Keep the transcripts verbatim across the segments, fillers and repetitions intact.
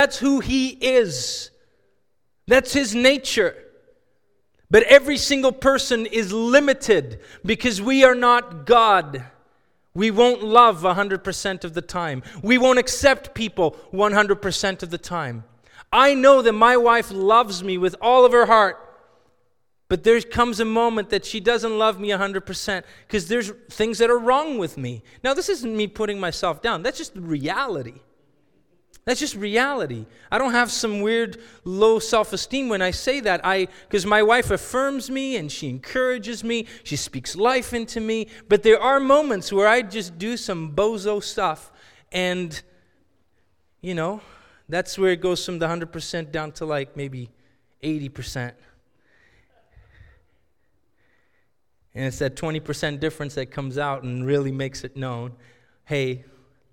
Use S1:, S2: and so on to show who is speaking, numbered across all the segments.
S1: That's who He is. That's His nature. But every single person is limited because we are not God. We won't love one hundred percent of the time. We won't accept people one hundred percent of the time. I know that my wife loves me with all of her heart, but there comes a moment that she doesn't love me one hundred percent because there's things that are wrong with me. Now, this isn't me putting myself down. That's just the reality. That's just reality. I don't have some weird low self-esteem when I say that. I because my wife affirms me and she encourages me. She speaks life into me. But there are moments where I just do some bozo stuff. And, you know, that's where it goes from the one hundred percent down to like maybe eighty percent. And it's that twenty percent difference that comes out and really makes it known. Hey,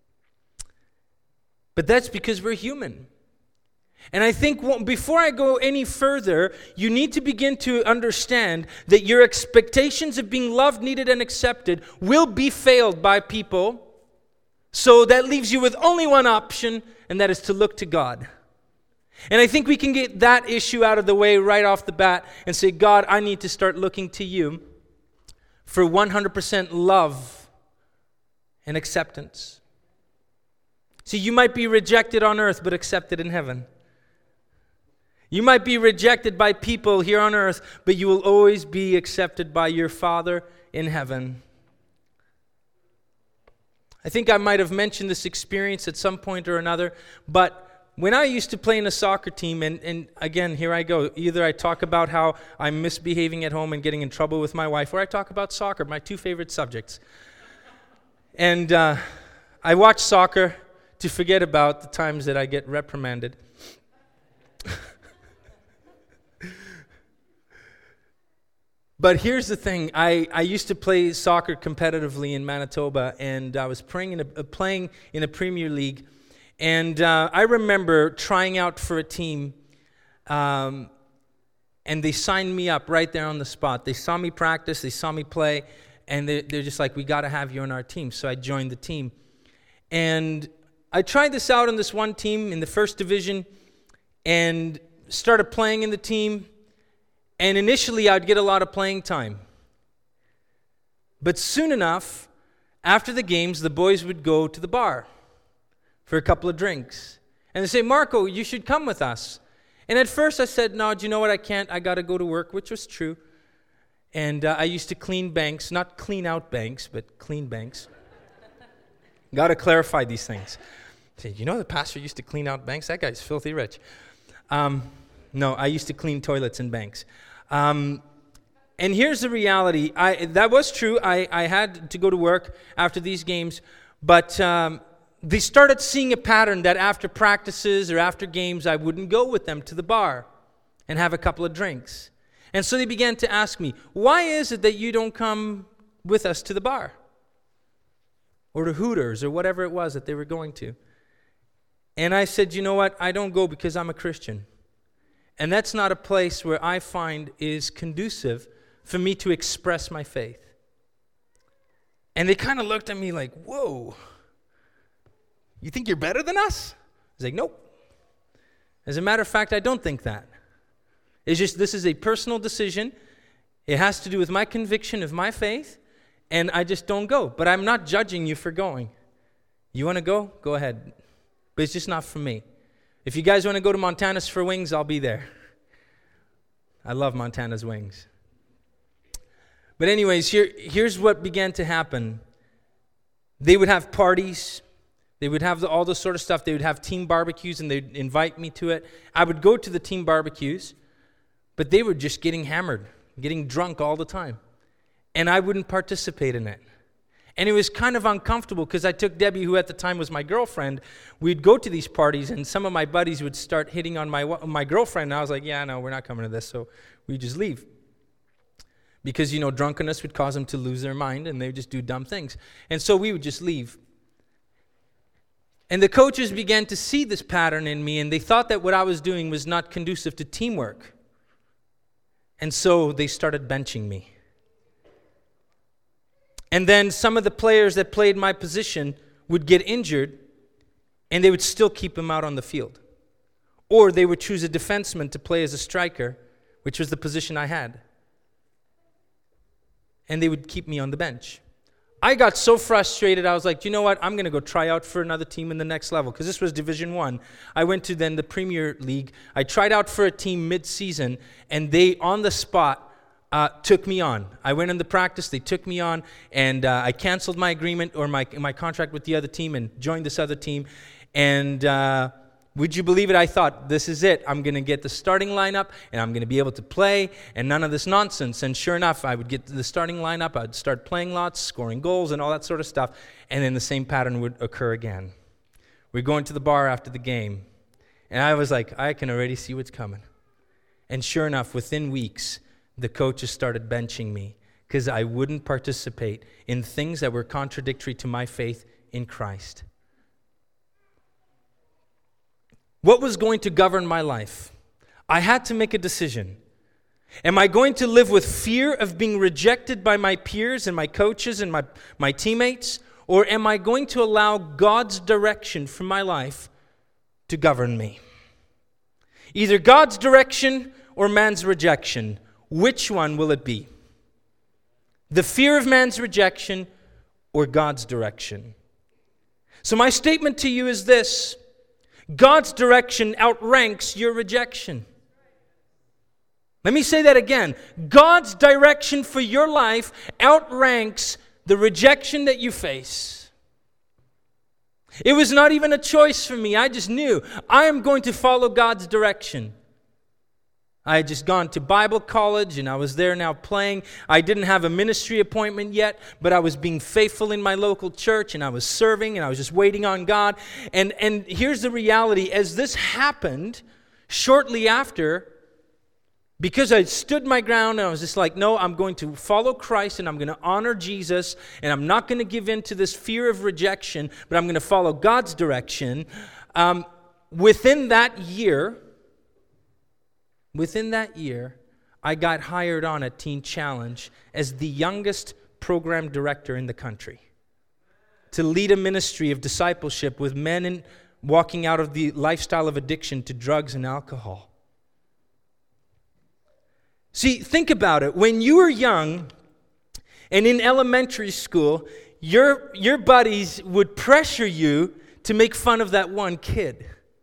S1: but that's because we're human. And I think before I go any further, you need to begin to understand that your expectations of being loved, needed, and accepted will be failed by people. So that leaves you with only one option, and that is to look to God. And I think we can get that issue out of the way right off the bat and say, God, I need to start looking to you for one hundred percent love and acceptance. See, you might be rejected on earth, but accepted in heaven. You might be rejected by people here on earth, but you will always be accepted by your Father in heaven. I think I might have mentioned this experience at some point or another, but when I used to play in a soccer team, and, and again, here I go. Either I talk about how I'm misbehaving at home and getting in trouble with my wife, or I talk about soccer, my two favorite subjects. And uh, I watch soccer to forget about the times that I get reprimanded. But here's the thing. I, I used to play soccer competitively in Manitoba, and I was playing in a, uh, playing in a Premier League. And uh, I remember trying out for a team, um, and they signed me up right there on the spot. They saw me practice, they saw me play, and they, they're just like, we got to have you on our team. So I joined the team. And I tried this out on this one team in the first division and started playing in the team. And initially, I'd get a lot of playing time. But soon enough, after the games, the boys would go to the bar for a couple of drinks. And they say, Marco, you should come with us. And at first I said, no, do you know what? I can't. I got to go to work, which was true. And uh, I used to clean banks, not clean out banks, but clean banks. Got to clarify these things. Say, you know the pastor used to clean out banks? That guy's filthy rich. Um, no, I used to clean toilets in banks. Um, and here's the reality. I that was true. I, I had to go to work after these games, but um, they started seeing a pattern that after practices or after games, I wouldn't go with them to the bar and have a couple of drinks. And so they began to ask me, why is it that you don't come with us to the bar? Or to Hooters, or whatever it was that they were going to. And I said, you know what? I don't go because I'm a Christian. And that's not a place where I find is conducive for me to express my faith. And they kind of looked at me like, whoa, you think you're better than us? I was like, nope. As a matter of fact, I don't think that. It's just this is a personal decision. It has to do with my conviction of my faith. And I just don't go. But I'm not judging you for going. You want to go? Go ahead. But it's just not for me. If you guys want to go to Montana's for wings, I'll be there. I love Montana's wings. But anyways, here, here's what began to happen. They would have parties. They would have the, all this sort of stuff. They would have team barbecues, and they'd invite me to it. I would go to the team barbecues, but they were just getting hammered, getting drunk all the time. And I wouldn't participate in it. And it was kind of uncomfortable because I took Debbie, who at the time was my girlfriend. We'd go to these parties, and some of my buddies would start hitting on my my girlfriend. And I was like, yeah, no, we're not coming to this. So we just leave. Because, you know, drunkenness would cause them to lose their mind, and they would just do dumb things. And so we would just leave. And the coaches began to see this pattern in me, and they thought that what I was doing was not conducive to teamwork. And so they started benching me. And then some of the players that played my position would get injured, and they would still keep him out on the field. or they would choose a defenseman to play as a striker, which was the position I had. And they would keep me on the bench. I got so frustrated, I was like, you know what, I'm going to go try out for another team in the next level, because this was Division One. I went to then the Premier League. I tried out for a team mid-season, and they, on the spot, uh, took me on. I went into practice, they took me on, and uh, I canceled my agreement or my, my contract with the other team and joined this other team. And uh, would you believe it? I thought, this is it. I'm going to get the starting lineup, and I'm going to be able to play, and none of this nonsense. And sure enough, I would get to the starting lineup. I'd start playing lots, scoring goals, and all that sort of stuff. And then the same pattern would occur again. We're going to the bar after the game. And I was like, I can already see what's coming. And sure enough, within weeks, the coaches started benching me because I wouldn't participate in things that were contradictory to my faith in Christ. What was going to govern my life? I had to make a decision. Am I going to live with fear of being rejected by my peers and my coaches and my, my teammates? Or am I going to allow God's direction for my life to govern me? Either God's direction or man's rejection. Which one will it be? The fear of man's rejection or God's direction? So my statement to you is this. God's direction outranks your rejection. Let me say that again. God's direction for your life outranks the rejection that you face. It was not even a choice for me. I just knew I am going to follow God's direction. I had just gone to Bible college and I was there now playing. I didn't have a ministry appointment yet, but I was being faithful in my local church and I was serving and I was just waiting on God. And, and here's the reality. As this happened, shortly after, because I stood my ground and I was just like, no, I'm going to follow Christ and I'm going to honor Jesus and I'm not going to give in to this fear of rejection, but I'm going to follow God's direction. Um, within that year... Within that year, I got hired on at Teen Challenge as the youngest program director in the country to lead a ministry of discipleship with men in, walking out of the lifestyle of addiction to drugs and alcohol. See, think about it. When you were young and in elementary school, your, your buddies would pressure you to make fun of that one kid.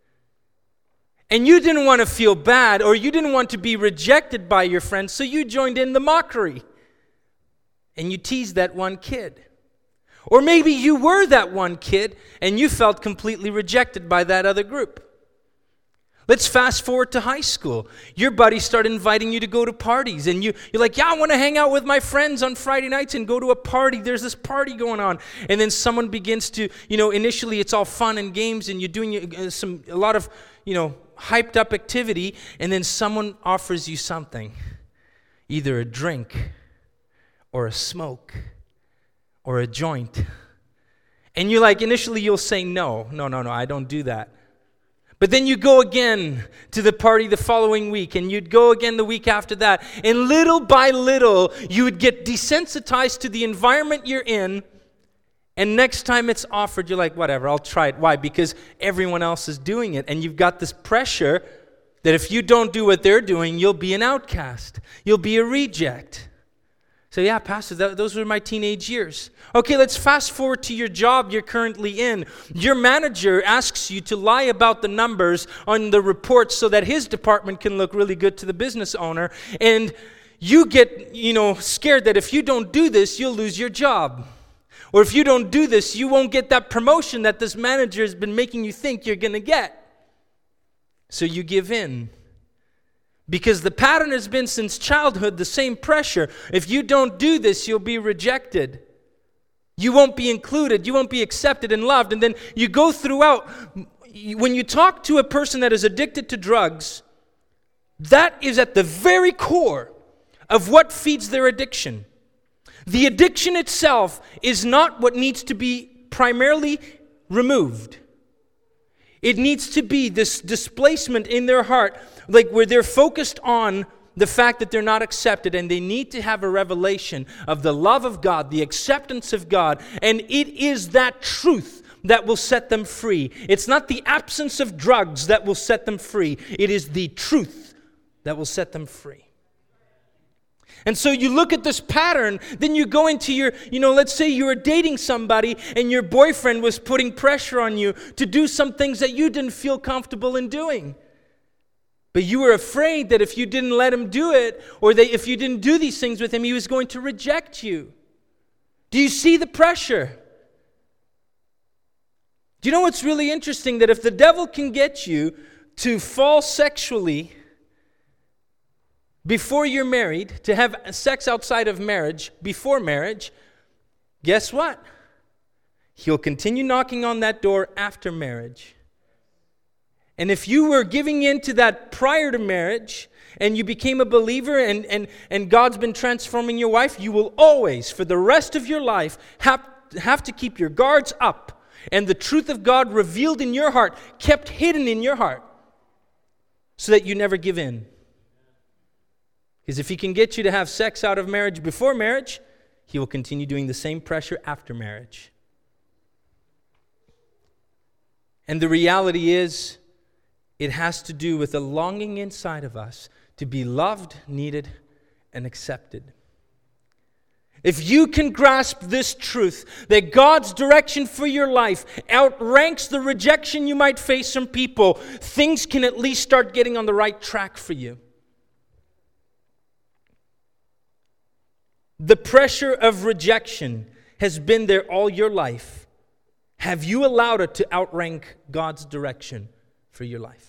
S1: And you didn't want to feel bad or you didn't want to be rejected by your friends, so you joined in the mockery. And you teased that one kid. Or maybe you were that one kid and you felt completely rejected by that other group. Let's fast forward to high school. Your buddies start inviting you to go to parties. And you, you're like, yeah, I want to hang out with my friends on Friday nights and go to a party. There's this party going on. And then someone begins to, you know, initially it's all fun and games and you're doing some a lot of, you know, hyped up activity, and then someone offers you something, either a drink or a smoke or a joint. And you're like, initially you'll say no, no, no, no, I don't do that. But then you go again to the party the following week, and you'd go again the week after that, and little by little you would get desensitized to the environment you're in. And next time it's offered, you're like, whatever, I'll try it. Why? Because everyone else is doing it. And you've got this pressure that if you don't do what they're doing, you'll be an outcast. You'll be a reject. So yeah, Pastor, that, those were my teenage years. Okay, let's fast forward to your job you're currently in. Your manager asks you to lie about the numbers on the reports so that his department can look really good to the business owner. And you get, you know, scared that if you don't do this, you'll lose your job. Or if you don't do this, you won't get that promotion that this manager has been making you think you're going to get. So you give in. Because the pattern has been since childhood the same pressure. If you don't do this, you'll be rejected. You won't be included. You won't be accepted and loved. And then you go throughout. When you talk to a person that is addicted to drugs, that is at the very core of what feeds their addiction. The addiction itself is not what needs to be primarily removed. It needs to be this displacement in their heart, like where they're focused on the fact that they're not accepted, and they need to have a revelation of the love of God, the acceptance of God, and it is that truth that will set them free. It's not the absence of drugs that will set them free. It is the truth that will set them free. And so you look at this pattern, then you go into your, you know, let's say you were dating somebody and your boyfriend was putting pressure on you to do some things that you didn't feel comfortable in doing. But you were afraid that if you didn't let him do it, or that if you didn't do these things with him, he was going to reject you. Do you see the pressure? Do you know what's really interesting? That if the devil can get you to fall sexually before you're married, to have sex outside of marriage, before marriage, guess what? He'll continue knocking on that door after marriage. And if you were giving in to that prior to marriage, and you became a believer, and, and, and God's been transforming your life, you will always, for the rest of your life, have, have to keep your guards up, and the truth of God revealed in your heart, kept hidden in your heart, so that you never give in. Because if he can get you to have sex out of marriage before marriage, he will continue doing the same pressure after marriage. And the reality is, it has to do with a longing inside of us to be loved, needed, and accepted. If you can grasp this truth, that God's direction for your life outranks the rejection you might face from people, things can at least start getting on the right track for you. The pressure of rejection has been there all your life. Have you allowed it to outrank God's direction for your life?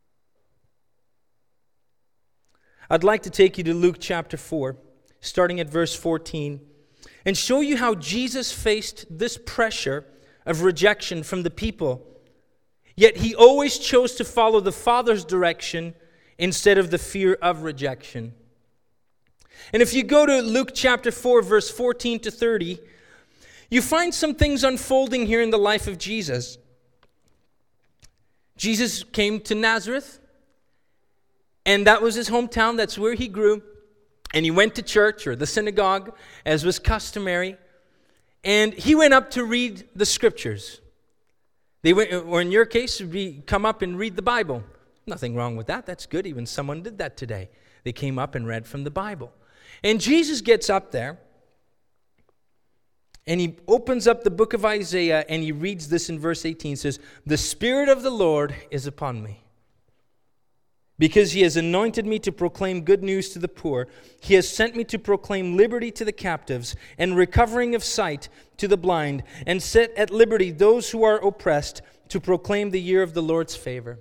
S1: I'd like to take you to Luke chapter four, starting at verse fourteen, and show you how Jesus faced this pressure of rejection from the people, yet he always chose to follow the Father's direction instead of the fear of rejection. And if you go to Luke chapter four, verse fourteen to thirty, you find some things unfolding here in the life of Jesus. Jesus came to Nazareth, and that was his hometown. That's where he grew. And he went to church, or the synagogue, as was customary. And he went up to read the scriptures. They went, or in your case, would be come up and read the Bible. Nothing wrong with that. That's good. Even someone did that today. They came up and read from the Bible. And Jesus gets up there, and he opens up the book of Isaiah, and he reads this in verse eighteen. It says, "The Spirit of the Lord is upon me, because he has anointed me to proclaim good news to the poor. He has sent me to proclaim liberty to the captives, and recovering of sight to the blind, and set at liberty those who are oppressed, to proclaim the year of the Lord's favor."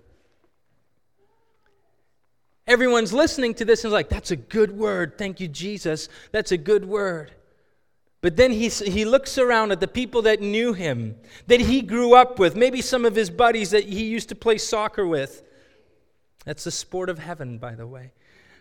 S1: Everyone's listening to this and is like, that's a good word. Thank you, Jesus. That's a good word. But then he, he looks around at the people that knew him, that he grew up with, maybe some of his buddies that he used to play soccer with. That's the sport of heaven, by the way.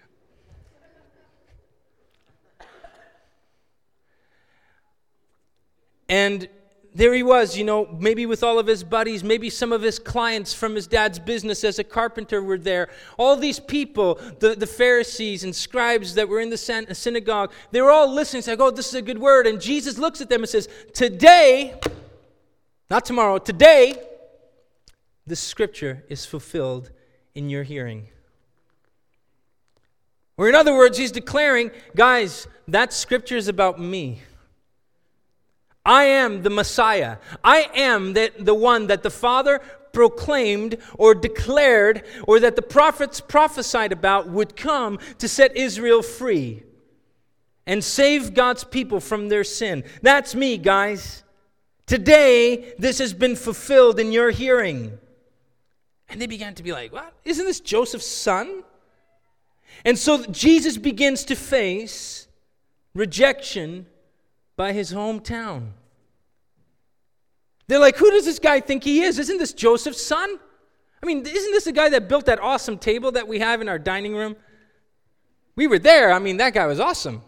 S1: And there he was, you know, maybe with all of his buddies, maybe some of his clients from his dad's business as a carpenter were there. All these people, the, the Pharisees and scribes that were in the synagogue, they were all listening, saying, oh, this is a good word. And Jesus looks at them and says, today, not tomorrow, today, this scripture is fulfilled in your hearing. Or in other words, he's declaring, guys, that scripture is about me. I am the Messiah. I am the, the one that the Father proclaimed or declared, or that the prophets prophesied about would come to set Israel free and save God's people from their sin. That's me, guys. Today, this has been fulfilled in your hearing. And they began to be like, what? Isn't this Joseph's son? And so Jesus begins to face rejection by his hometown. They're like, who does this guy think he is? Isn't this Joseph's son? I mean, isn't this the guy that built that awesome table that we have in our dining room? We were there. I mean, that guy was awesome.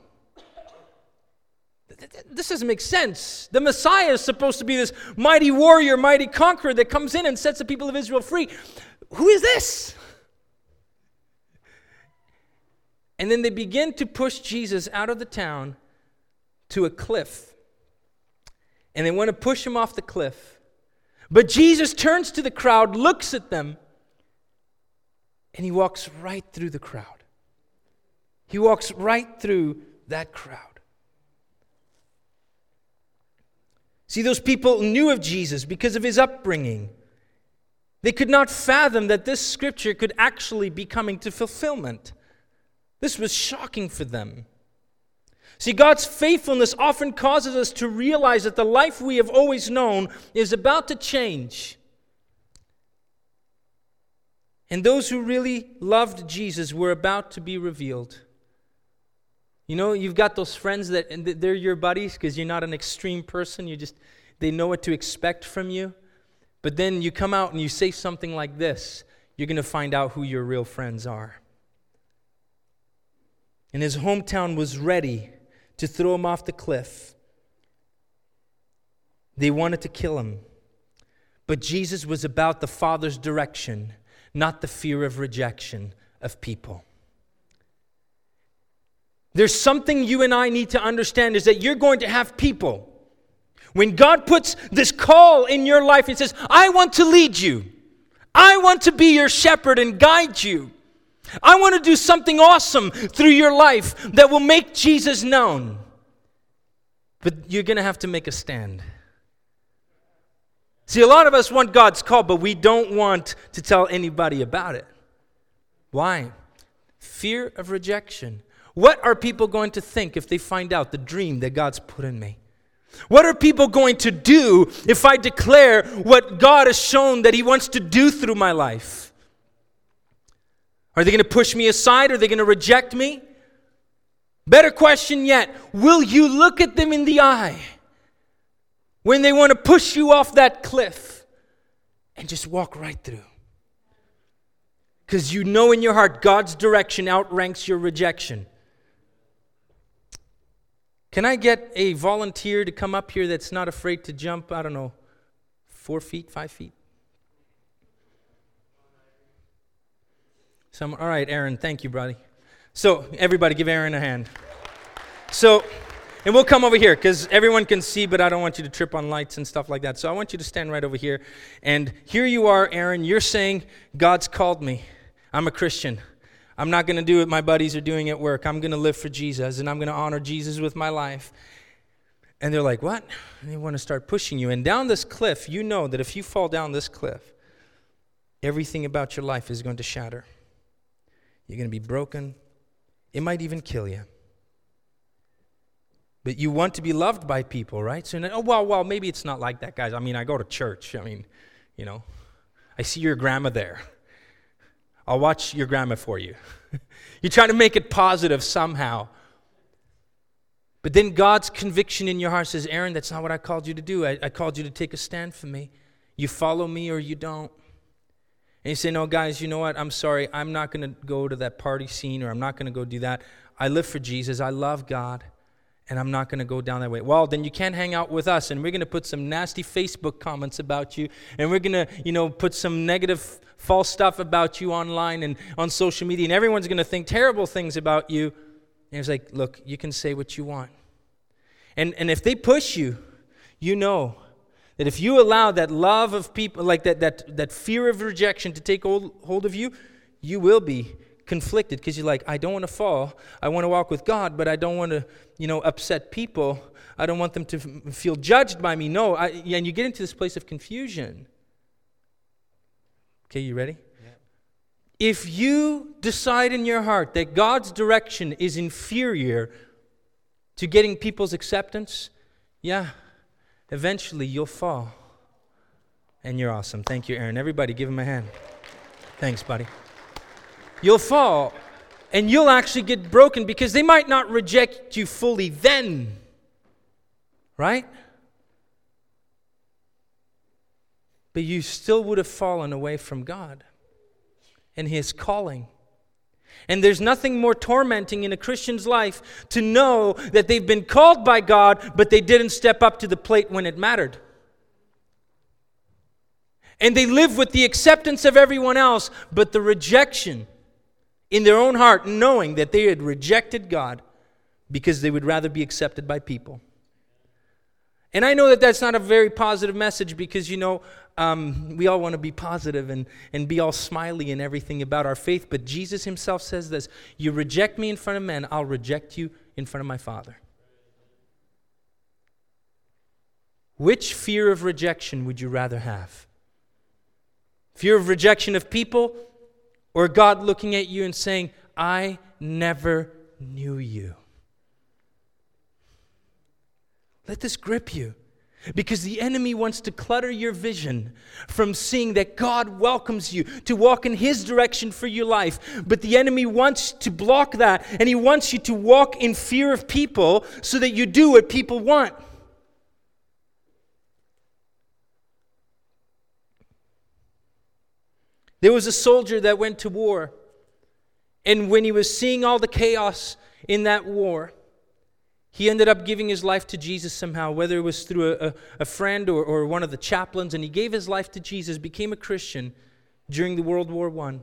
S1: This doesn't make sense. The Messiah is supposed to be this mighty warrior, mighty conqueror that comes in and sets the people of Israel free. Who is this? And then they begin to push Jesus out of the town to a cliff. And they want to push him off the cliff. But Jesus turns to the crowd, looks at them, and he walks right through the crowd. He walks right through that crowd. See, those people knew of Jesus because of his upbringing. They could not fathom that this scripture could actually be coming to fulfillment. This was shocking for them. See, God's faithfulness often causes us to realize that the life we have always known is about to change. And those who really loved Jesus were about to be revealed. You know, you've got those friends that and they're your buddies because you're not an extreme person. You just, they know what to expect from you. But then you come out and you say something like this, you're going to find out who your real friends are. And his hometown was ready to throw him off the cliff. They wanted to kill him. But Jesus was about the Father's direction, not the fear of rejection of people. There's something you and I need to understand is that you're going to have people. When God puts this call in your life and says, I want to lead you. I want to be your shepherd and guide you. I want to do something awesome through your life that will make Jesus known. But you're going to have to make a stand. See, a lot of us want God's call, but we don't want to tell anybody about it. Why? Fear of rejection. What are people going to think if they find out the dream that God's put in me? What are people going to do if I declare what God has shown that he wants to do through my life? Are they going to push me aside? Are they going to reject me? Better question yet, will you look at them in the eye when they want to push you off that cliff and just walk right through? Because you know in your heart God's direction outranks your rejection. Can I get a volunteer to come up here that's not afraid to jump, I don't know, four feet, five feet? Some, all right, Aaron, thank you, buddy. So, everybody give Aaron a hand. So, and we'll come over here because everyone can see, but I don't want you to trip on lights and stuff like that. So I want you to stand right over here. And here you are, Aaron. You're saying, God's called me. I'm a Christian. I'm not going to do what my buddies are doing at work. I'm going to live for Jesus, and I'm going to honor Jesus with my life. And they're like, what? And they want to start pushing you. And down this cliff, you know that if you fall down this cliff, everything about your life is going to shatter. You're going to be broken. It might even kill you. But you want to be loved by people, right? So, oh, well, well, maybe it's not like that, guys. I mean, I go to church. I mean, you know, I see your grandma there. I'll watch your grandma for you. You're trying to make it positive somehow. But then God's conviction in your heart says, Aaron, that's not what I called you to do. I, I called you to take a stand for me. You follow me or you don't. And you say, no, guys, you know what? I'm sorry. I'm not going to go to that party scene, or I'm not going to go do that. I live for Jesus. I love God, and I'm not going to go down that way. Well, then you can't hang out with us, and we're going to put some nasty Facebook comments about you, and we're going to, you know, put some negative, false stuff about you online and on social media, and everyone's going to think terrible things about you. And it's like, look, you can say what you want. And and if they push you, you know that if you allow that love of people, like that that that fear of rejection to take hold, hold of you, you will be conflicted because you're like, I don't want to fall. I want to walk with God, but I don't want to, you know, upset people. I don't want them to f- feel judged by me. No, I, and you get into this place of confusion. Okay, you ready? Yeah. If you decide in your heart that God's direction is inferior to getting people's acceptance, yeah, eventually you'll fall. And you're awesome. Thank you, Aaron. Everybody give him a hand. Thanks, buddy. You'll fall, and you'll actually get broken because they might not reject you fully then. Right? But you still would have fallen away from God and His calling. And there's nothing more tormenting in a Christian's life to know that they've been called by God, but they didn't step up to the plate when it mattered. And they live with the acceptance of everyone else, but the rejection in their own heart, knowing that they had rejected God because they would rather be accepted by people. And I know that that's not a very positive message because, you know, um, we all want to be positive and, and be all smiley and everything about our faith. But Jesus himself says this, you reject me in front of men, I'll reject you in front of my Father. Which fear of rejection would you rather have? Fear of rejection of people, or God looking at you and saying, I never knew you? Let this grip you. Because the enemy wants to clutter your vision from seeing that God welcomes you to walk in his direction for your life. But the enemy wants to block that, and he wants you to walk in fear of people so that you do what people want. There was a soldier that went to war, and when he was seeing all the chaos in that war, he ended up giving his life to Jesus somehow, whether it was through a, a, a friend or, or one of the chaplains, and he gave his life to Jesus, became a Christian during the World War One.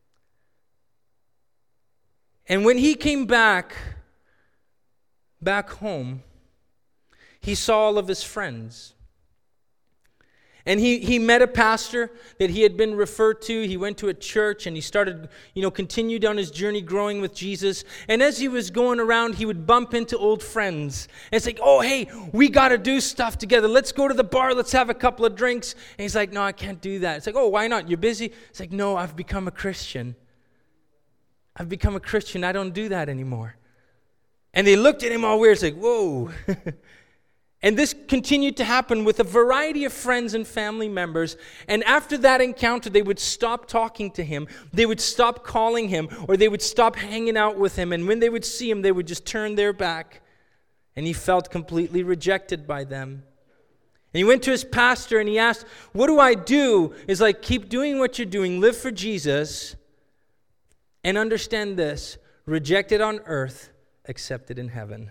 S1: And when he came back, back home, he saw all of his friends. And he, he met a pastor that he had been referred to. He went to a church and he started, you know, continued on his journey growing with Jesus. And as he was going around, he would bump into old friends. And it's like, oh, hey, we got to do stuff together. Let's go to the bar. Let's have a couple of drinks. And he's like, no, I can't do that. It's like, oh, why not? You're busy? It's like, no, I've become a Christian. I've become a Christian. I don't do that anymore. And they looked at him all weird. It's like, whoa. And this continued to happen with a variety of friends and family members. And after that encounter, they would stop talking to him. They would stop calling him, or they would stop hanging out with him. And when they would see him, they would just turn their back. And he felt completely rejected by them. And he went to his pastor and he asked, what do I do? Is like, keep doing what you're doing. Live for Jesus. And understand this, rejected on earth, accepted in heaven.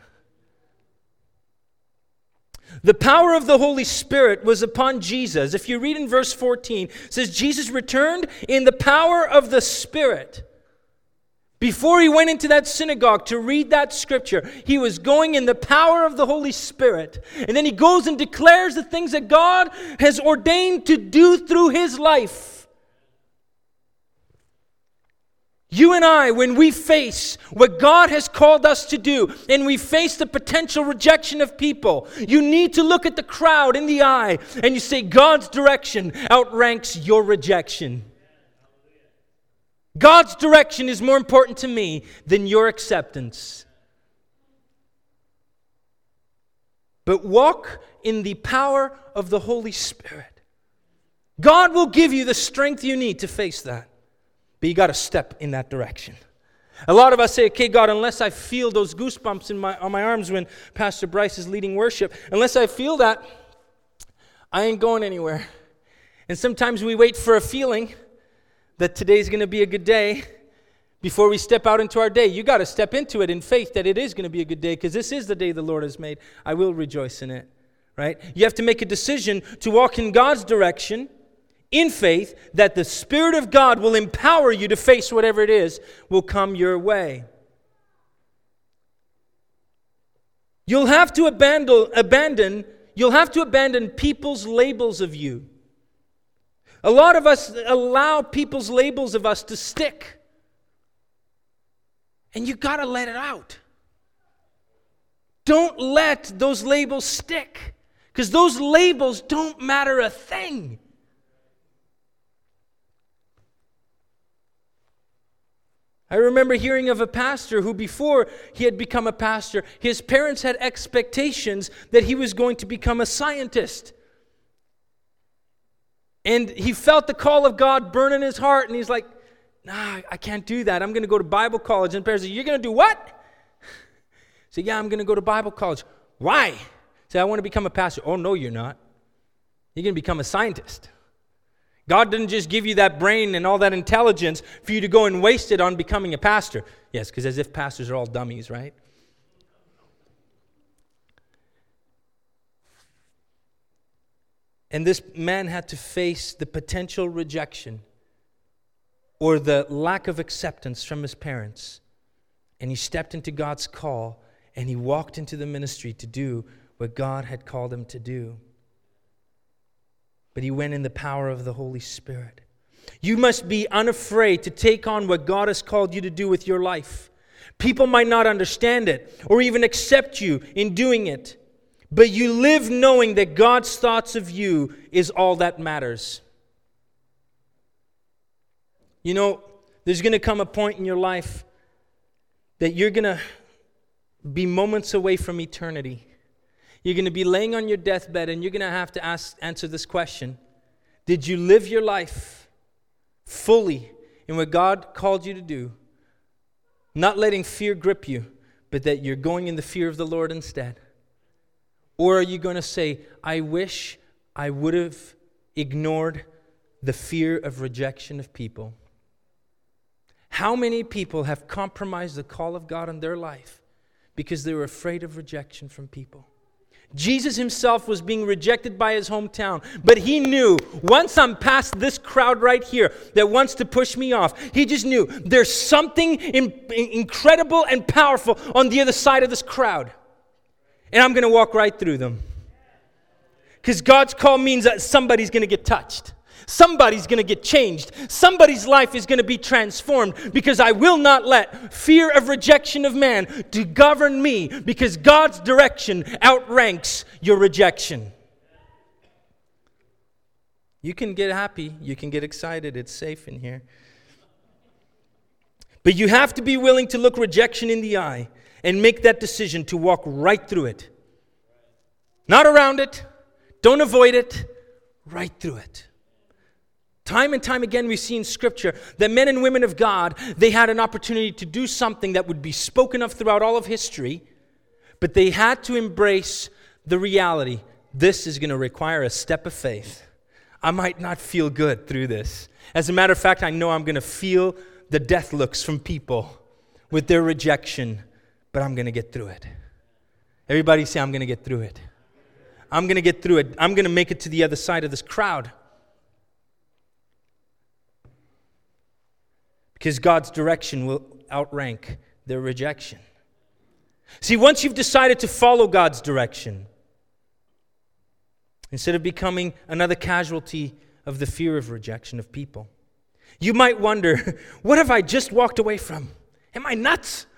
S1: The power of the Holy Spirit was upon Jesus. If you read in verse fourteen, it says Jesus returned in the power of the Spirit. Before he went into that synagogue to read that scripture, he was going in the power of the Holy Spirit. And then he goes and declares the things that God has ordained to do through his life. You and I, when we face what God has called us to do, and we face the potential rejection of people, you need to look at the crowd in the eye and you say, God's direction outranks your rejection. God's direction is more important to me than your acceptance. But walk in the power of the Holy Spirit. God will give you the strength you need to face that. But you got to step in that direction. A lot of us say, okay, God, unless I feel those goosebumps in my on my arms when Pastor Bryce is leading worship, unless I feel that, I ain't going anywhere. And sometimes we wait for a feeling that today's going to be a good day before we step out into our day. You got to step into it in faith that it is going to be a good day, because this is the day the Lord has made. I will rejoice in it, right? You have to make a decision to walk in God's direction, in faith that the Spirit of God will empower you to face whatever it is will come your way. You'll have to abandon, abandon, you'll have to abandon people's labels of you. A lot of us allow people's labels of us to stick. And you got to let it out. Don't let those labels stick, because those labels don't matter a thing. I remember hearing of a pastor who, before he had become a pastor, his parents had expectations that he was going to become a scientist. And he felt the call of God burn in his heart, and he's like, nah, I can't do that. I'm going to go to Bible college. And the parents said, you're going to do what? He said, yeah, I'm going to go to Bible college. Why? He said, I want to become a pastor. Oh, no, you're not. You're going to become a scientist. God didn't just give you that brain and all that intelligence for you to go and waste it on becoming a pastor. Yes, because as if pastors are all dummies, right? And this man had to face the potential rejection or the lack of acceptance from his parents. And he stepped into God's call, and he walked into the ministry to do what God had called him to do. but he went in the power of the Holy Spirit. You must be unafraid to take on what God has called you to do with your life. People might not understand it or even accept you in doing it, but you live knowing that God's thoughts of you is all that matters. You know, there's going to come a point in your life that you're going to be moments away from eternity. You're going to be laying on your deathbed and you're going to have to ask, answer this question. Did you live your life fully in what God called you to do? Not letting fear grip you, but that you're going in the fear of the Lord instead. Or are you going to say, I wish I would have ignored the fear of rejection of people? How many people have compromised the call of God in their life because they were afraid of rejection from people? Jesus himself was being rejected by his hometown, but he knew, once I'm past this crowd right here that wants to push me off, he just knew there's something in, in, incredible and powerful on the other side of this crowd. And I'm going to walk right through them. Because God's call means that somebody's going to get touched. Somebody's going to get changed. Somebody's life is going to be transformed, because I will not let fear of rejection of man to govern me, because God's direction outranks your rejection. You can get happy. You can get excited. It's safe in here. But you have to be willing to look rejection in the eye and make that decision to walk right through it. Not around it. Don't avoid it. Right through it. Time and time again we see in Scripture that men and women of God, they had an opportunity to do something that would be spoken of throughout all of history, but they had to embrace the reality. This is going to require a step of faith. I might not feel good through this. As a matter of fact, I know I'm going to feel the death looks from people with their rejection, but I'm going to get through it. Everybody say, I'm going to get through it. I'm going to get through it. I'm going to make it to the other side of this crowd. Because God's direction will outrank their rejection. See, once you've decided to follow God's direction, instead of becoming another casualty of the fear of rejection of people, you might wonder, what have I just walked away from? Am I nuts?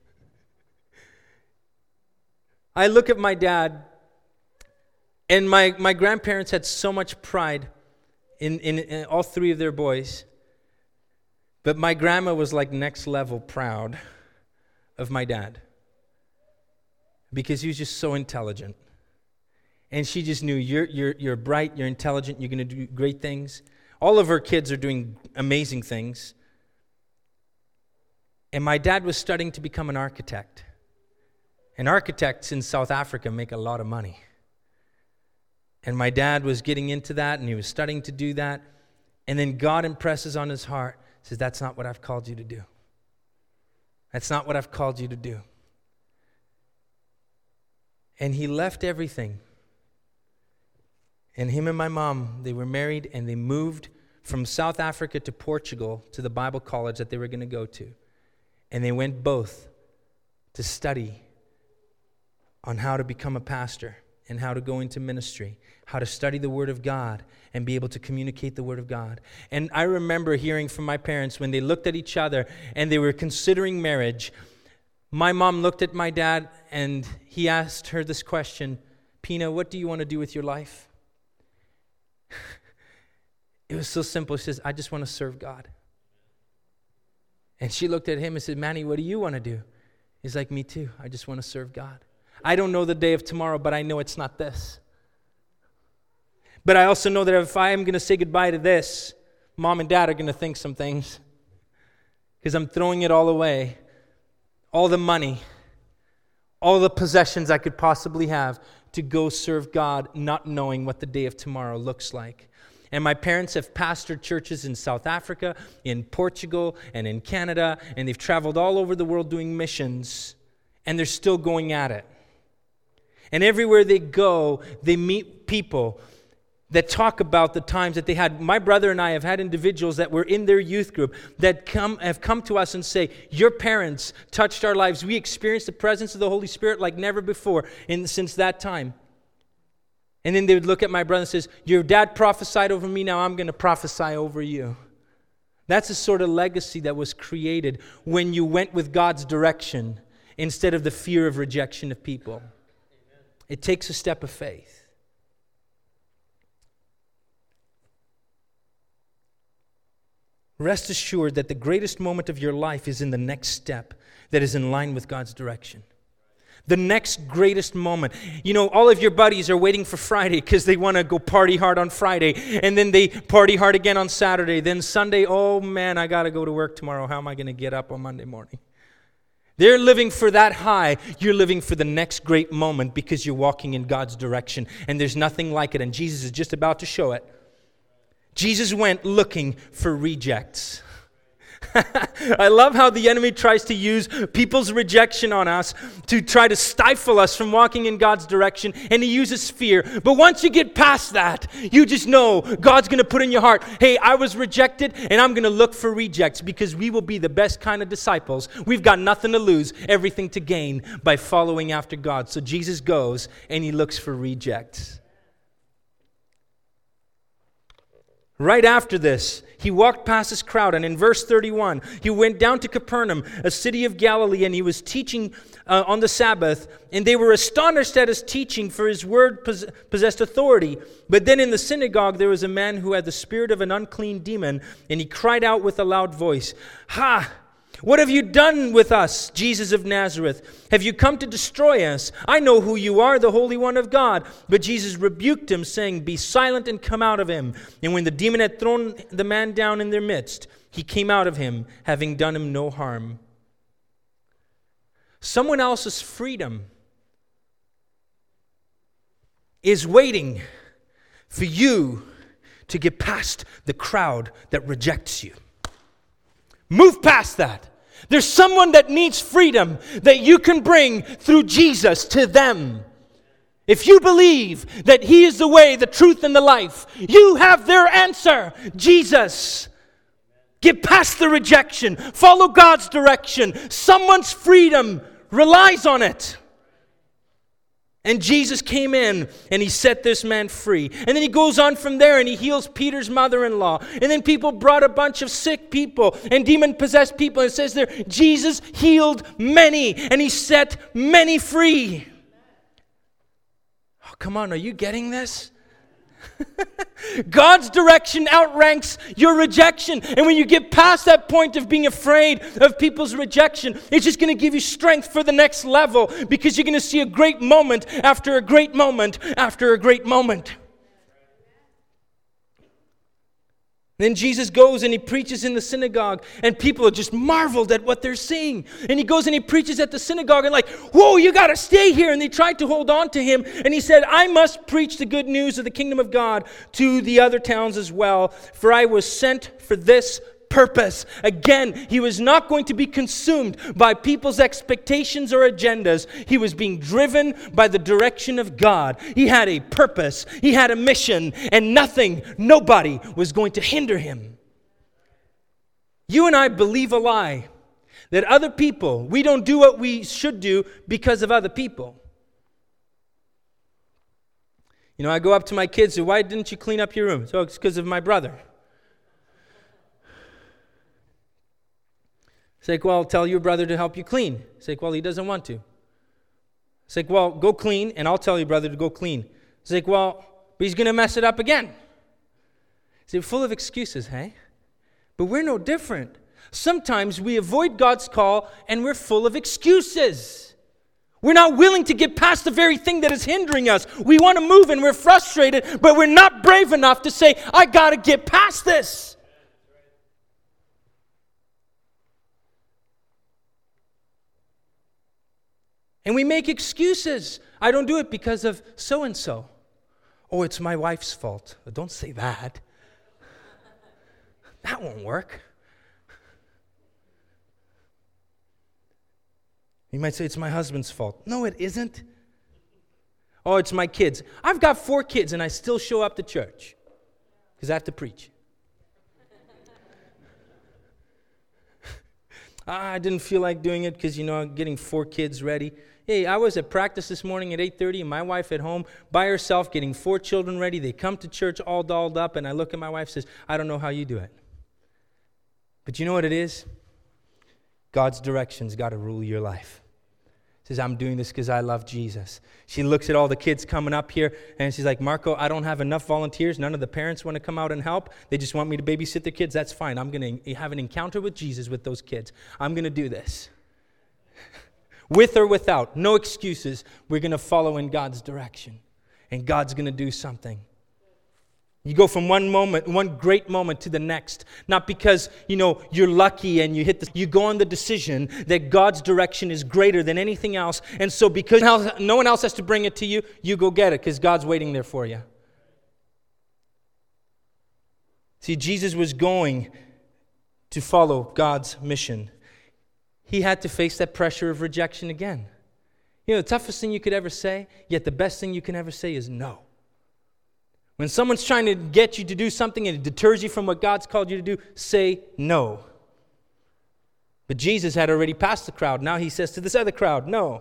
S1: I look at my dad, and my, my grandparents had so much pride in, in, in all three of their boys. But my grandma was like next level proud of my dad, because he was just so intelligent. And she just knew, you're, you're, you're bright, you're intelligent, you're going to do great things. All of her kids are doing amazing things. And my dad was starting to become an architect. And architects in South Africa make a lot of money. And my dad was getting into that, and he was starting to do that. And then God impresses on his heart, says, that's not what I've called you to do. That's not what I've called you to do. And he left everything. And him and my mom, they were married, and they moved from South Africa to Portugal to the Bible college that they were going to go to. And they went both to study on how to become a pastor and how to go into ministry, how to study the Word of God and be able to communicate the Word of God. And I remember hearing from my parents when they looked at each other and they were considering marriage. My mom looked at my dad and he asked her this question, Pina, what do you want to do with your life? It was so simple. She says, I just want to serve God. And she looked at him and said, Manny, what do you want to do? He's like, me too. I just want to serve God. I don't know the day of tomorrow, but I know it's not this. But I also know that if I am going to say goodbye to this, mom and dad are going to think some things, because I'm throwing it all away. All the money, all the possessions I could possibly have to go serve God, not knowing what the day of tomorrow looks like. And my parents have pastored churches in South Africa, in Portugal, and in Canada, and they've traveled all over the world doing missions, and they're still going at it. And everywhere they go, they meet people that talk about the times that they had. My brother and I have had individuals that were in their youth group that come have come to us and say, your parents touched our lives. We experienced the presence of the Holy Spirit like never before in, since that time. And then they would look at my brother and says, your dad prophesied over me, now I'm going to prophesy over you. That's the sort of legacy that was created when you went with God's direction instead of the fear of rejection of people. It takes a step of faith. Rest assured that the greatest moment of your life is in the next step that is in line with God's direction. The next greatest moment. You know, all of your buddies are waiting for Friday because they want to go party hard on Friday. And then they party hard again on Saturday. Then Sunday, oh man, I got to go to work tomorrow. How am I going to get up on Monday morning? They're living for that high. You're living for the next great moment because you're walking in God's direction. And there's nothing like it. And Jesus is just about to show it. Jesus went looking for rejects. I love how the enemy tries to use people's rejection on us to try to stifle us from walking in God's direction, and he uses fear. But once you get past that, you just know God's going to put in your heart, hey, I was rejected, and I'm going to look for rejects because we will be the best kind of disciples. We've got nothing to lose, everything to gain by following after God. So Jesus goes and he looks for rejects. Right after this, he walked past this crowd, and in verse thirty-one, he went down to Capernaum, a city of Galilee, and he was teaching uh, on the Sabbath, and they were astonished at his teaching, for his word pos- possessed authority. But then in the synagogue there was a man who had the spirit of an unclean demon, and he cried out with a loud voice, "Ha! What have you done with us, Jesus of Nazareth? Have you come to destroy us? I know who you are, the Holy One of God." But Jesus rebuked him, saying, "Be silent and come out of him." And when the demon had thrown the man down in their midst, he came out of him, having done him no harm. Someone else's freedom is waiting for you to get past the crowd that rejects you. Move past that. There's someone that needs freedom that you can bring through Jesus to them. If you believe that he is the way, the truth, and the life, you have their answer, Jesus. Get past the rejection. Follow God's direction. Someone's freedom relies on it. And Jesus came in and he set this man free. And then he goes on from there and he heals Peter's mother-in-law. And then people brought a bunch of sick people and demon-possessed people. And it says there, Jesus healed many and he set many free. Oh, come on, are you getting this? God's direction outranks your rejection. And when you get past that point of being afraid of people's rejection, it's just going to give you strength for the next level, because you're going to see a great moment after a great moment after a great moment. Then Jesus goes and he preaches in the synagogue, and people are just marveled at what they're seeing. And he goes and he preaches at the synagogue, and like, whoa, you got to stay here. And they tried to hold on to him. And he said, "I must preach the good news of the kingdom of God to the other towns as well, for I was sent for this purpose." Again, he was not going to be consumed by people's expectations or agendas. He was being driven by the direction of God. He had a purpose. He had a mission, and nothing, nobody was going to hinder him. You and I believe a lie that other people, we don't do what we should do because of other people. You know, I go up to my kids and say, "Why didn't you clean up your room?" So it's because of my brother. It's like, "Well, tell your brother to help you clean." It's like, "Well, he doesn't want to." It's like, "Well, go clean, and I'll tell your brother to go clean." It's like, "Well, but he's going to mess it up again." It's full of excuses, hey? But we're no different. Sometimes we avoid God's call, and we're full of excuses. We're not willing to get past the very thing that is hindering us. We want to move, and we're frustrated, but we're not brave enough to say, "I got to get past this." And we make excuses. "I don't do it because of so-and-so." "Oh, it's my wife's fault." Don't say that. That won't work. You might say, "It's my husband's fault." No, it isn't. "Oh, it's my kids." I've got four kids and I still show up to church because I have to preach. Ah, I didn't feel like doing it because, you know, I'm getting four kids ready. Hey, I was at practice this morning at eight thirty, and my wife at home by herself getting four children ready. They come to church all dolled up, and I look at my wife and says, I don't know how you do it. But you know what it is? God's direction's got to rule your life. Says, I'm doing this because I love Jesus. She looks at all the kids coming up here, and she's like, Marco, I don't have enough volunteers. None of the parents want to come out and help. They just want me to babysit their kids. That's fine. I'm going to have an encounter with Jesus with those kids. I'm going to do this. With or without, no excuses. We're going to follow in God's direction, and God's going to do something. You go from one moment, one great moment to the next, not because, you know, you're lucky and you hit the, you go on the decision that God's direction is greater than anything else. And so because no one else has to bring it to you, you go get it because God's waiting there for you. See, Jesus was going to follow God's mission. He had to face that pressure of rejection again. You know, the toughest thing you could ever say, yet the best thing you can ever say is no. When someone's trying to get you to do something and it deters you from what God's called you to do, say no. But Jesus had already passed the crowd. Now he says to this other crowd, no.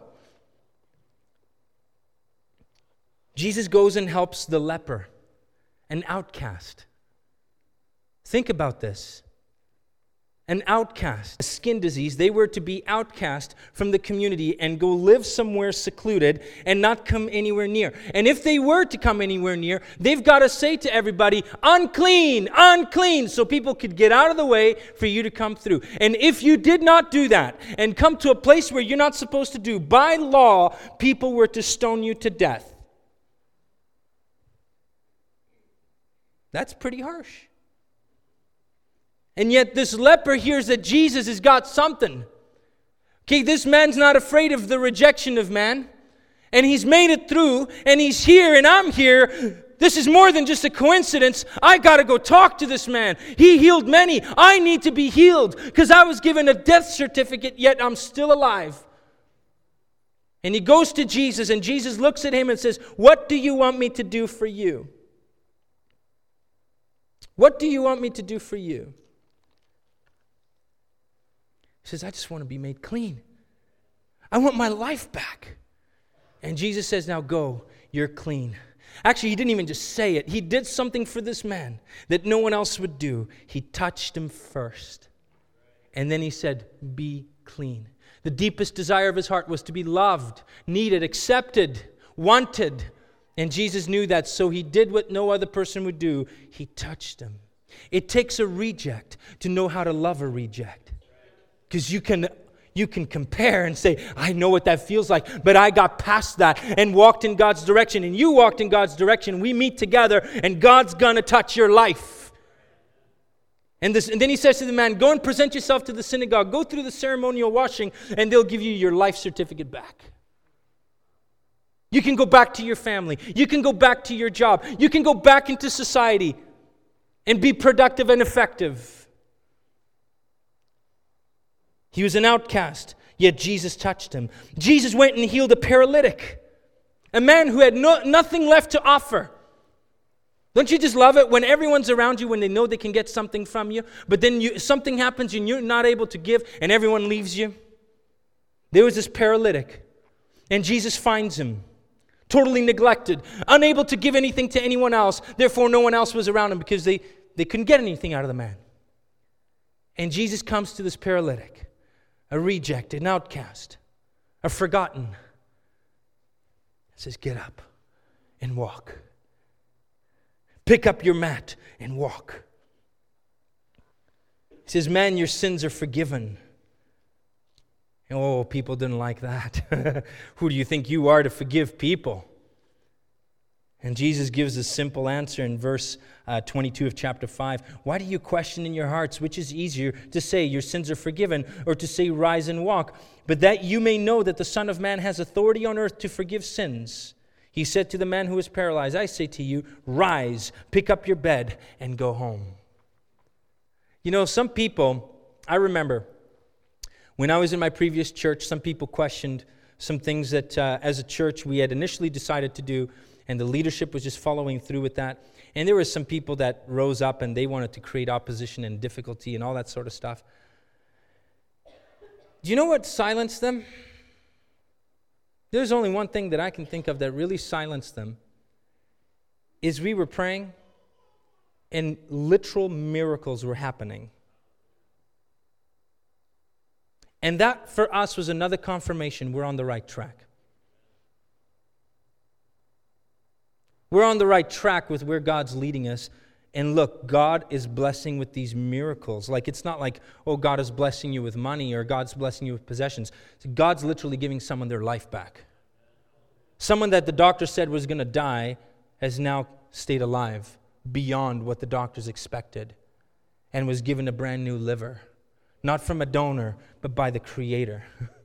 S1: Jesus goes and helps the leper, an outcast. Think about this. An outcast, a skin disease. They were to be outcast from the community and go live somewhere secluded and not come anywhere near. And if they were to come anywhere near, they've got to say to everybody, unclean, unclean, so people could get out of the way for you to come through. And if you did not do that and come to a place where you're not supposed to do, by law, people were to stone you to death. That's pretty harsh. And yet this leper hears that Jesus has got something. Okay, this man's not afraid of the rejection of man. And he's made it through, and he's here, and I'm here. This is more than just a coincidence. I got to go talk to this man. He healed many. I need to be healed because I was given a death certificate, yet I'm still alive. And he goes to Jesus, and Jesus looks at him and says, what do you want me to do for you? What do you want me to do for you? He says, I just want to be made clean. I want my life back. And Jesus says, now go, you're clean. Actually, he didn't even just say it. He did something for this man that no one else would do. He touched him first. And then he said, be clean. The deepest desire of his heart was to be loved, needed, accepted, wanted. And Jesus knew that, so he did what no other person would do. He touched him. It takes a reject to know how to love a reject. Because you can you can compare and say, I know what that feels like, but I got past that and walked in God's direction, and you walked in God's direction. We meet together, and God's going to touch your life. And, this, and then he says to the man, go and present yourself to the synagogue. Go through the ceremonial washing, and they'll give you your life certificate back. You can go back to your family. You can go back to your job. You can go back into society and be productive and effective. He was an outcast, yet Jesus touched him. Jesus went and healed a paralytic, a man who had no, nothing left to offer. Don't you just love it when everyone's around you, when they know they can get something from you, but then you, something happens and you're not able to give and everyone leaves you? There was this paralytic, and Jesus finds him, totally neglected, unable to give anything to anyone else. Therefore, no one else was around him because they, they couldn't get anything out of the man. And Jesus comes to this paralytic, a reject, an outcast, a forgotten. He says, get up and walk. Pick up your mat and walk. He says, man, your sins are forgiven. And, oh, people didn't like that. Who do you think you are to forgive people? And Jesus gives a simple answer in verse uh, twenty-two of chapter five. Why do you question in your hearts which is easier to say, your sins are forgiven, or to say, rise and walk? But that you may know that the Son of Man has authority on earth to forgive sins. He said to the man who was paralyzed, I say to you, rise, pick up your bed, and go home. You know, some people, I remember, when I was in my previous church, some people questioned some things that uh, as a church we had initially decided to do, and the leadership was just following through with that. And there were some people that rose up and they wanted to create opposition and difficulty and all that sort of stuff. Do you know what silenced them? There's only one thing that I can think of that really silenced them, is we were praying and literal miracles were happening. And that for us was another confirmation we're on the right track. We're on the right track with where God's leading us. And look, God is blessing with these miracles. Like, it's not like, oh, God is blessing you with money or God's blessing you with possessions. So God's literally giving someone their life back. Someone that the doctor said was going to die has now stayed alive beyond what the doctors expected and was given a brand new liver. Not from a donor, but by the Creator.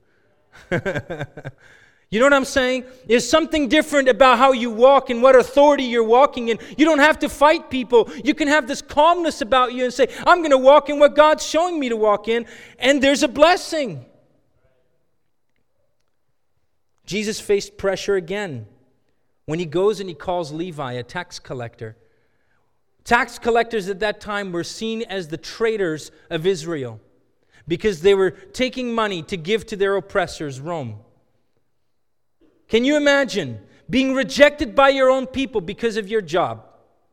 S1: You know what I'm saying? There's something different about how you walk and what authority you're walking in. You don't have to fight people. You can have this calmness about you and say, I'm going to walk in what God's showing me to walk in, and there's a blessing. Jesus faced pressure again when he goes and he calls Levi, a tax collector. Tax collectors at that time were seen as the traitors of Israel because they were taking money to give to their oppressors, Rome. Can you imagine being rejected by your own people because of your job?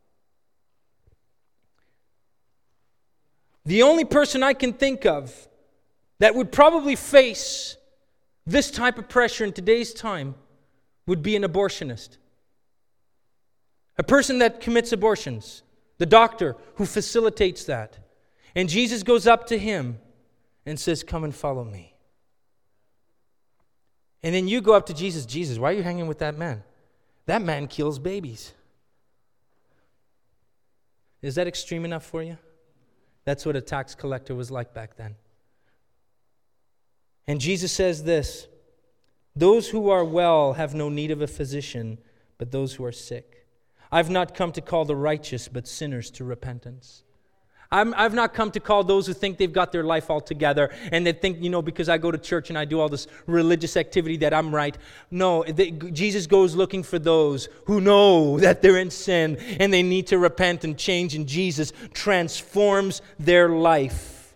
S1: The only person I can think of that would probably face this type of pressure in today's time would be an abortionist. A person that commits abortions. The doctor who facilitates that. And Jesus goes up to him and says, come and follow me. And then you go up to Jesus, Jesus, why are you hanging with that man? That man kills babies. Is that extreme enough for you? That's what a tax collector was like back then. And Jesus says this, those who are well have no need of a physician, but those who are sick. I've not come to call the righteous, but sinners to repentance. I'm, I've not come to call those who think they've got their life all together and that think, you know, because I go to church and I do all this religious activity that I'm right. No, they, Jesus goes looking for those who know that they're in sin and they need to repent and change, and Jesus transforms their life.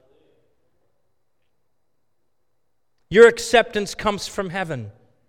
S1: Your acceptance comes from heaven.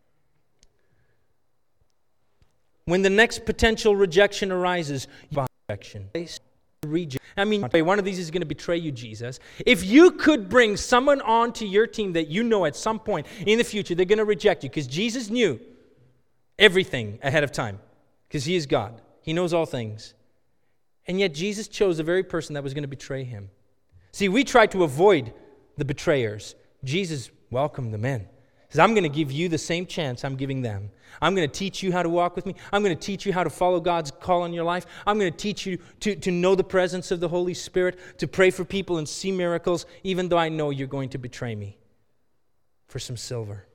S1: When the next potential rejection arises, rejection. I mean, one of these is going to betray you, Jesus. If you could bring someone onto your team that you know at some point in the future they're going to reject you, because Jesus knew everything ahead of time, because he is God. He knows all things. And yet Jesus chose the very person that was going to betray him. See, we try to avoid the betrayers. Jesus welcomed them in. He says, I'm going to give you the same chance I'm giving them. I'm going to teach you how to walk with me. I'm going to teach you how to follow God's call on your life. I'm going to teach you to, to know the presence of the Holy Spirit, to pray for people and see miracles, even though I know you're going to betray me for some silver.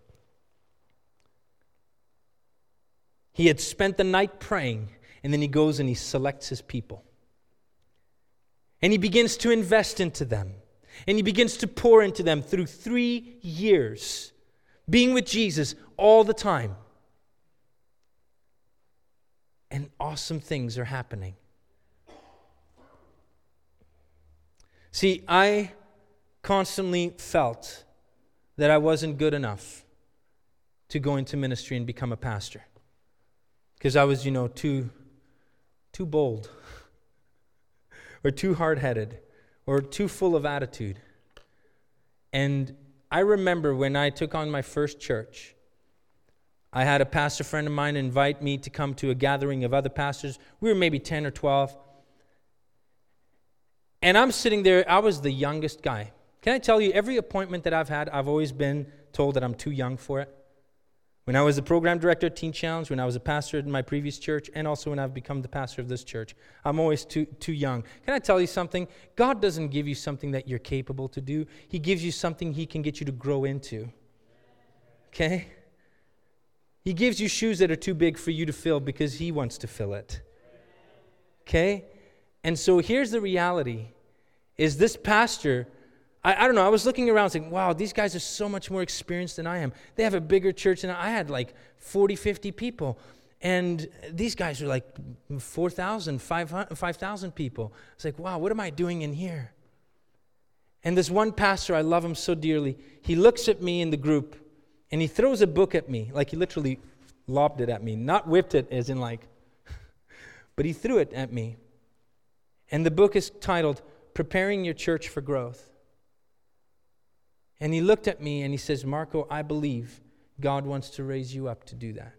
S1: He had spent the night praying, and then he goes and he selects his people. And he begins to invest into them. And he begins to pour into them through three years, being with Jesus all the time. And awesome things are happening. See, I constantly felt that I wasn't good enough to go into ministry and become a pastor. Because I was, you know, too, too bold. Or too hard-headed. Or too full of attitude. And I remember when I took on my first church, I had a pastor friend of mine invite me to come to a gathering of other pastors. We were maybe ten or twelve. And I'm sitting there, I was the youngest guy. Can I tell you, every appointment that I've had, I've always been told that I'm too young for it. When I was the program director at Teen Challenge, when I was a pastor in my previous church, and also when I've become the pastor of this church, I'm always too, too young. Can I tell you something? God doesn't give you something that you're capable to do. He gives you something He can get you to grow into. Okay? He gives you shoes that are too big for you to fill because He wants to fill it. Okay? And so here's the reality, is this pastor, I, I don't know, I was looking around saying, wow, these guys are so much more experienced than I am. They have a bigger church than I, I had like forty, fifty people. And these guys are like four thousand, five thousand people. It's like, wow, what am I doing in here? And this one pastor, I love him so dearly, he looks at me in the group and he throws a book at me. Like he literally lobbed it at me. Not whipped it as in like, but he threw it at me. And the book is titled, Preparing Your Church for Growth. And he looked at me and he says, Marco, I believe God wants to raise you up to do that.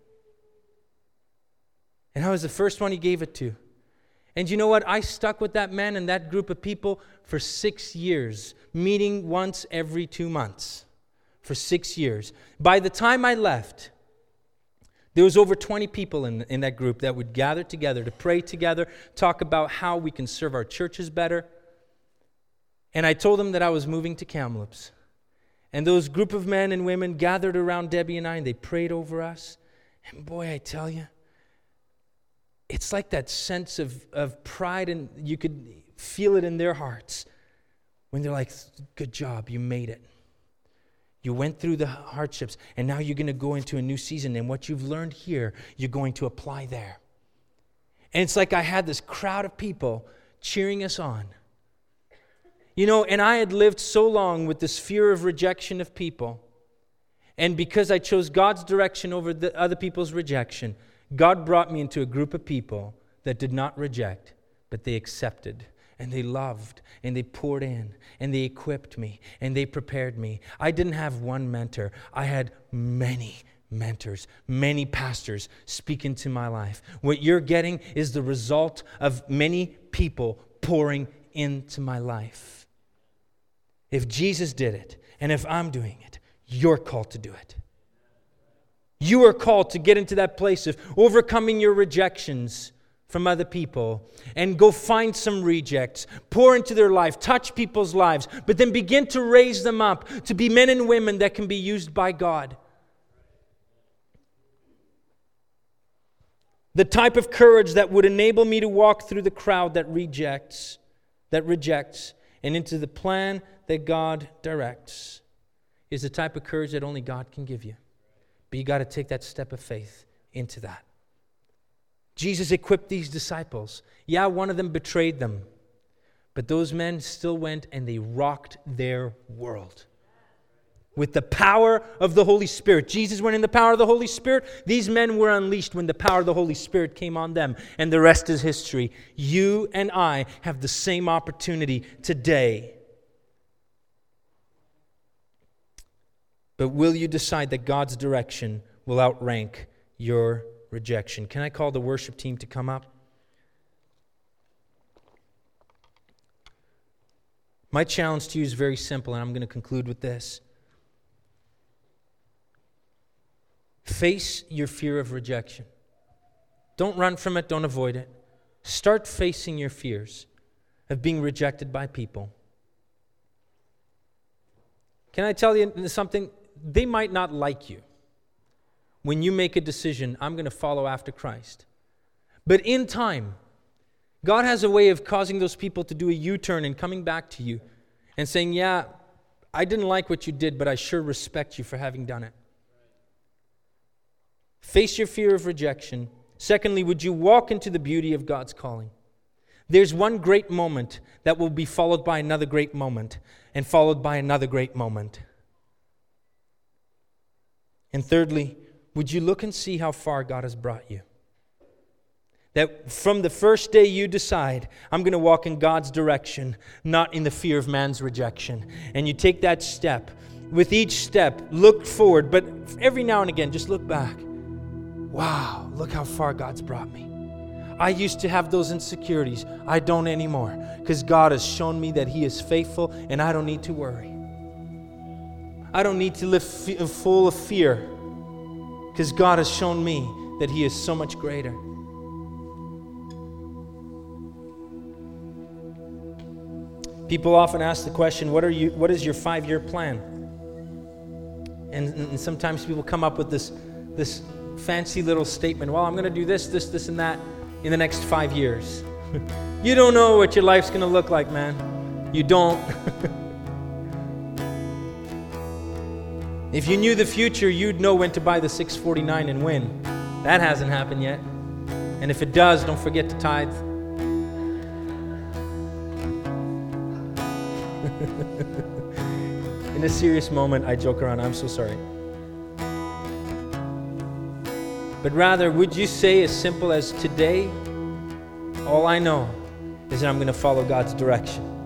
S1: And I was the first one he gave it to. And you know what? I stuck with that man and that group of people for six years, meeting once every two months for six years. By the time I left, there was over twenty people in, in that group that would gather together to pray together, talk about how we can serve our churches better. And I told them that I was moving to Kamloops. And those group of men and women gathered around Debbie and I, and they prayed over us. And boy, I tell you, it's like that sense of, of pride, and you could feel it in their hearts when they're like, good job, you made it. You went through the hardships, and now you're going to go into a new season, and what you've learned here, you're going to apply there. And it's like I had this crowd of people cheering us on. You know, and I had lived so long with this fear of rejection of people, and because I chose God's direction over the other people's rejection, God brought me into a group of people that did not reject, but they accepted, and they loved, and they poured in, and they equipped me, and they prepared me. I didn't have one mentor. I had many mentors, many pastors speak into my life. What you're getting is the result of many people pouring into my life. If Jesus did it, and if I'm doing it, you're called to do it. You are called to get into that place of overcoming your rejections from other people and go find some rejects, pour into their life, touch people's lives, but then begin to raise them up to be men and women that can be used by God. The type of courage that would enable me to walk through the crowd that rejects, that rejects, and into the plan that God directs is the type of courage that only God can give you. But you got to take that step of faith into that. Jesus equipped these disciples. Yeah, one of them betrayed them. But those men still went and they rocked their world. With the power of the Holy Spirit. Jesus went in the power of the Holy Spirit. These men were unleashed when the power of the Holy Spirit came on them. And the rest is history. You and I have the same opportunity today. But will you decide that God's direction will outrank your rejection? Can I call the worship team to come up? My challenge to you is very simple, and I'm going to conclude with this. Face your fear of rejection. Don't run from it. Don't avoid it. Start facing your fears of being rejected by people. Can I tell you something? They might not like you when you make a decision, I'm going to follow after Christ. But in time, God has a way of causing those people to do a U-turn and coming back to you and saying, yeah, I didn't like what you did, but I sure respect you for having done it. Face your fear of rejection. Secondly, would you walk into the beauty of God's calling? There's one great moment that will be followed by another great moment and followed by another great moment. And thirdly, would you look and see how far God has brought you? That from the first day you decide, I'm going to walk in God's direction, not in the fear of man's rejection. And you take that step. With each step, look forward, but every now and again, just look back. Wow, look how far God's brought me. I used to have those insecurities. I don't anymore, because God has shown me that He is faithful, and I don't need to worry. I don't need to live f- full of fear, because God has shown me that He is so much greater. People often ask the question, what are you? What is your five-year plan? And, and sometimes people come up with this, this fancy little statement, well, I'm going to do this, this, this, and that in the next five years. You don't know what your life's going to look like, man. You don't. If you knew the future, you'd know when to buy the six forty-nine and win. That hasn't happened yet. And if it does, don't forget to tithe. In a serious moment, I joke around. I'm so sorry. But rather, would you say as simple as today, all I know is that I'm going to follow God's direction.